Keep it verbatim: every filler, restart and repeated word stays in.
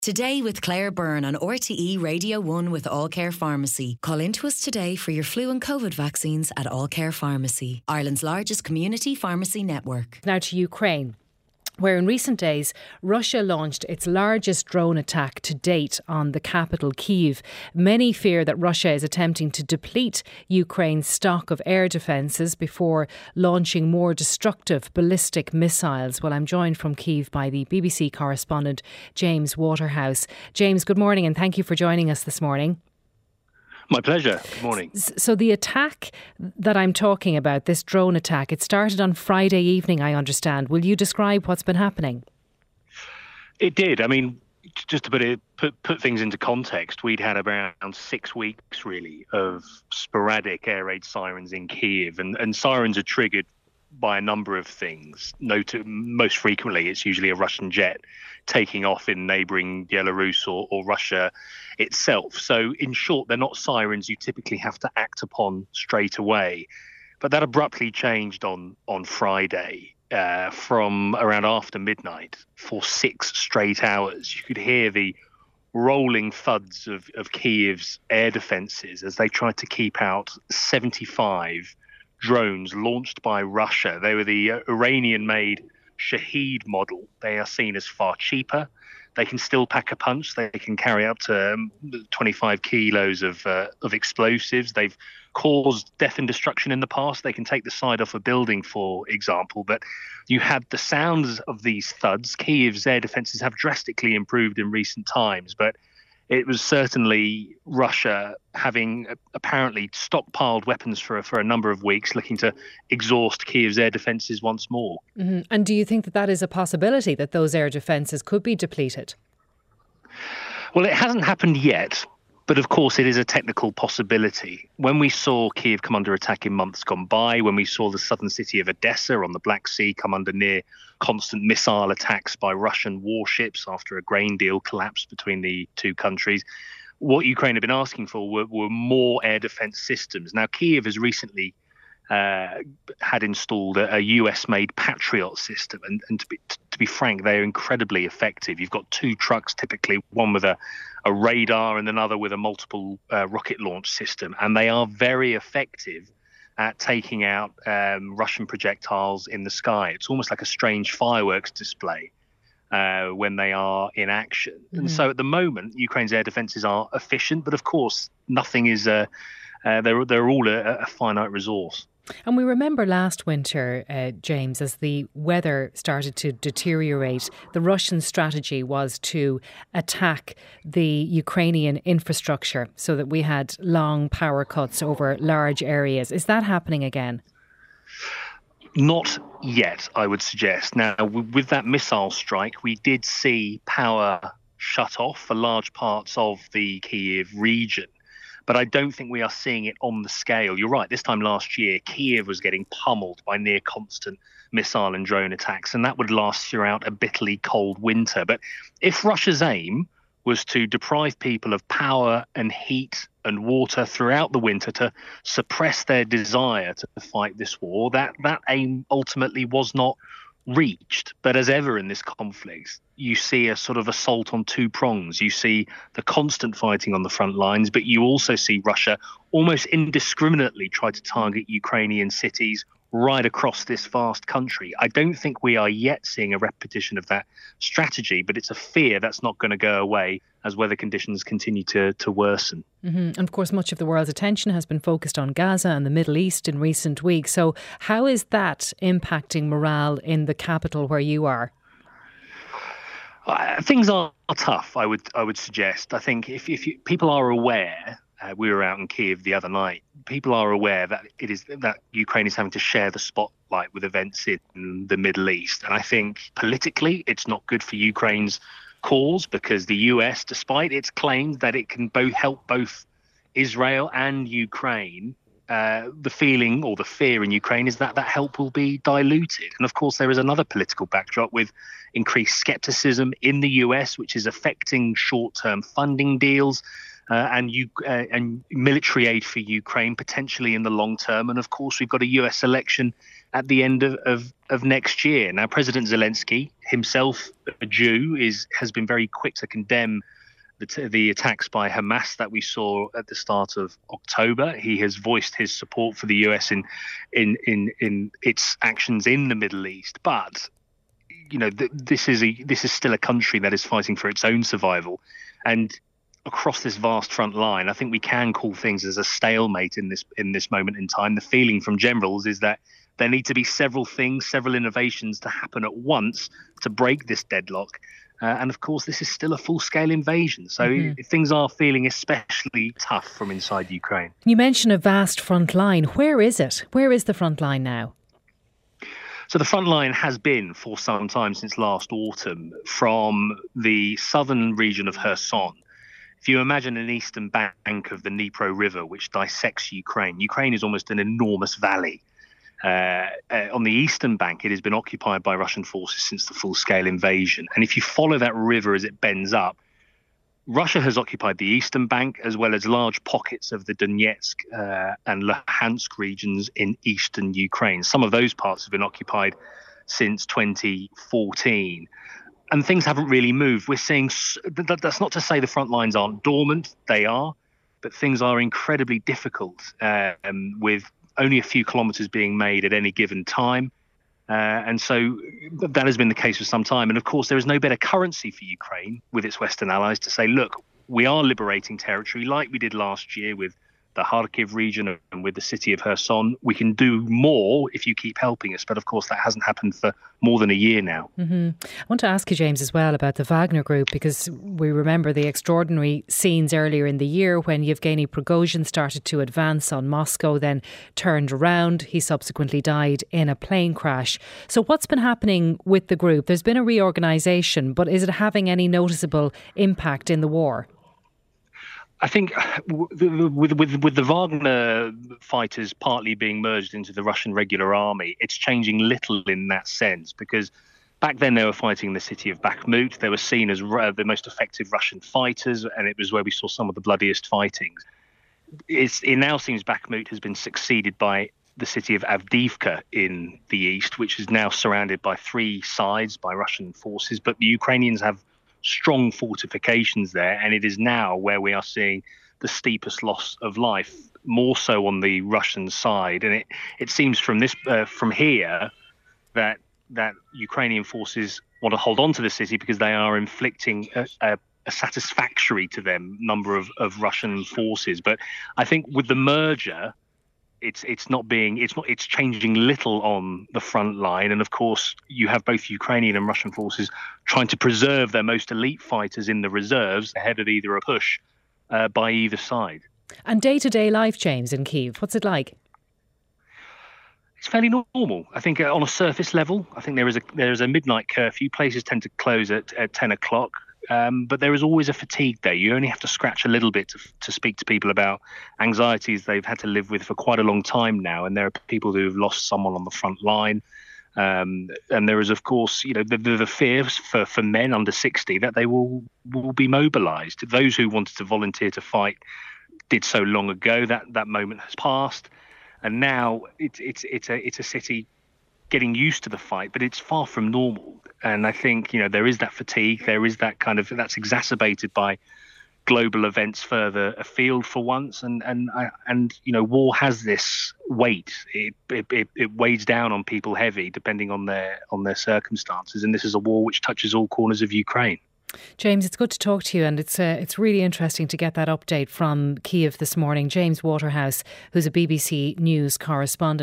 Today with Claire Byrne on R T E Radio one with All Care Pharmacy. Call into us today for your flu and COVID vaccines at All Care Pharmacy, Ireland's largest community pharmacy network. Now to Ukraine, where in recent days Russia launched its largest drone attack to date on the capital, Kyiv. Many fear that Russia is attempting to deplete Ukraine's stock of air defences before launching more destructive ballistic missiles. Well, I'm joined from Kyiv by the B B C correspondent James Waterhouse. James, good morning and thank you for joining us this morning. My pleasure. Good morning. So the attack that I'm talking about, this drone attack, it started on Friday evening, I understand. Will you describe what's been happening? It did. I mean, just to put it, put, put things into context, we'd had around six weeks, really, of sporadic air raid sirens in Kyiv. And, and sirens are triggered by a number of things. Noted, most frequently, it's usually a Russian jet taking off in neighbouring Belarus or, or Russia itself. So in short, they're not sirens you typically have to act upon straight away. But that abruptly changed on, on Friday uh, from around after midnight for six straight hours. You could hear the rolling thuds of, of Kyiv's air defences as they tried to keep out seventy-five drones launched by Russia. They were the uh, Iranian-made Shahed model. They are seen as far cheaper. They can still pack a punch. They can carry up to um, twenty-five kilos of uh, of explosives. They've caused death and destruction in the past. They can take the side off a building, for example. But you had the sounds of these thuds. Kyiv's air defences have drastically improved in recent times, but it was certainly Russia having apparently stockpiled weapons for, for a number of weeks, looking to exhaust Kyiv's air defences once more. Mm-hmm. And do you think that that is a possibility, that those air defences could be depleted? Well, it hasn't happened yet, but of course it is a technical possibility. When we saw Kyiv come under attack in months gone by, when we saw the southern city of Odessa on the Black Sea come under near constant missile attacks by Russian warships after a grain deal collapsed between the two countries, what Ukraine had been asking for were, were more air defense systems. Now, Kyiv has recently uh, had installed a, a U S-made Patriot system, and, and to, be, to be frank, they are incredibly effective. You've got two trucks typically, one with a, a radar and another with a multiple uh, rocket launch system, and they are very effective at taking out um, Russian projectiles in the sky. It's almost like a strange fireworks display uh, when they are in action. Mm-hmm. And so at the moment, Ukraine's air defences are efficient, but of course, nothing is, uh, uh, they're, they're all a, a finite resource. And we remember last winter, uh, James, as the weather started to deteriorate, the Russian strategy was to attack the Ukrainian infrastructure so that we had long power cuts over large areas. Is that happening again? Not yet, I would suggest. Now, with that missile strike, we did see power shut off for large parts of the Kyiv region. But I don't think we are seeing it on the scale. You're right, this time last year, Kyiv was getting pummeled by near constant missile and drone attacks, and that would last throughout a bitterly cold winter. But if Russia's aim was to deprive people of power and heat and water throughout the winter to suppress their desire to fight this war, that, that aim ultimately was not reached. But as ever in this conflict, you see a sort of assault on two prongs. You see the constant fighting on the front lines, but you also see Russia almost indiscriminately try to target Ukrainian cities right across this vast country. I don't think we are yet seeing a repetition of that strategy, but it's a fear that's not going to go away as weather conditions continue to, to worsen. Mm-hmm. And of course, much of the world's attention has been focused on Gaza and the Middle East in recent weeks. So how is that impacting morale in the capital where you are? Uh, things are tough, I would I would suggest. I think if, if you, people are aware, uh, we were out in Kyiv the other night, people are aware that it is that Ukraine is having to share the spotlight with events in the Middle East. And I think politically it's not good for Ukraine's cause, because the U S, despite its claims that it can both help both Israel and Ukraine, uh, the feeling or the fear in Ukraine is that that help will be diluted. And of course, there is another political backdrop with increased skepticism in the U S, which is affecting short-term funding deals. uh, and you uh, and military aid for Ukraine potentially in the long term. And of course, we've got a U S election at the end of, of, of next year. Now, President Zelensky, himself a Jew, is has been very quick to condemn the, t- the attacks by Hamas that we saw at the start of October. He has voiced his support for the U S in in in, in its actions in the Middle East. But you know, th- this is a this is still a country that is fighting for its own survival, and across this vast front line, I think we can call things as a stalemate in this in this moment in time. The feeling from generals is that there need to be several things, several innovations to happen at once to break this deadlock. Uh, and of course, this is still a full-scale invasion. So mm-hmm. things are feeling especially tough from inside Ukraine. You mentioned a vast front line. Where is it? Where is the front line now? So the front line has been for some time since last autumn from the southern region of Kherson. If you imagine an eastern bank of the Dnipro River, which dissects Ukraine, Ukraine is almost an enormous valley. Uh, uh, on the eastern bank, it has been occupied by Russian forces since the full-scale invasion. And if you follow that river as it bends up, Russia has occupied the eastern bank as well as large pockets of the Donetsk uh, and Luhansk regions in eastern Ukraine. Some of those parts have been occupied since twenty fourteen. And things haven't really moved. We're seeing, that's not to say the front lines aren't dormant, they are, but things are incredibly difficult um, with only a few kilometres being made at any given time. Uh, and so that has been the case for some time. And of course, there is no better currency for Ukraine with its Western allies to say, look, we are liberating territory like we did last year with the Kharkiv region and with the city of Kherson. We can do more if you keep helping us. But of course, that hasn't happened for more than a year now. Mm-hmm. I want to ask you, James, as well about the Wagner Group, because we remember the extraordinary scenes earlier in the year when Yevgeny Prigozhin started to advance on Moscow, then turned around. He subsequently died in a plane crash. So what's been happening with the group? There's been a reorganisation, but is it having any noticeable impact in the war? I think with, with with the Wagner fighters partly being merged into the Russian regular army, it's changing little in that sense, because back then they were fighting in the city of Bakhmut. They were seen as the most effective Russian fighters, and it was where we saw some of the bloodiest fightings. It's, it now seems Bakhmut has been succeeded by the city of Avdiivka in the east, which is now surrounded by three sides by Russian forces, but the Ukrainians have strong fortifications there, and it is now where we are seeing the steepest loss of life, more so on the Russian side. And it, it seems from this uh, from here that that Ukrainian forces want to hold on to the city because they are inflicting a, a, a satisfactory to them number of, of Russian forces. But I think with the merger, It's it's not being it's not it's changing little on the front line, and of course you have both Ukrainian and Russian forces trying to preserve their most elite fighters in the reserves ahead of either a push uh, by either side. And day-to-day life, James, in Kyiv, what's it like? It's fairly normal. I think uh, on a surface level, I think there is a there is a midnight curfew. Places tend to close at, at ten o'clock. Um, but there is always a fatigue there. You only have to scratch a little bit to, to speak to people about anxieties they've had to live with for quite a long time now. And there are people who have lost someone on the front line. Um, and there is, of course, you know, the, the, the fears for, for men under sixty that they will will be mobilised. Those who wanted to volunteer to fight did so long ago. That that moment has passed, and now it's it's it's a it's a city getting used to the fight, but it's far from normal. And I think, you know, there is that fatigue. There is that kind of that's exacerbated by global events further afield for once. And and and you know, war has this weight. It it it weighs down on people heavy, depending on their on their circumstances. And this is a war which touches all corners of Ukraine. James, it's good to talk to you, and it's uh, it's really interesting to get that update from Kyiv this morning. James Waterhouse, who's a B B C News correspondent.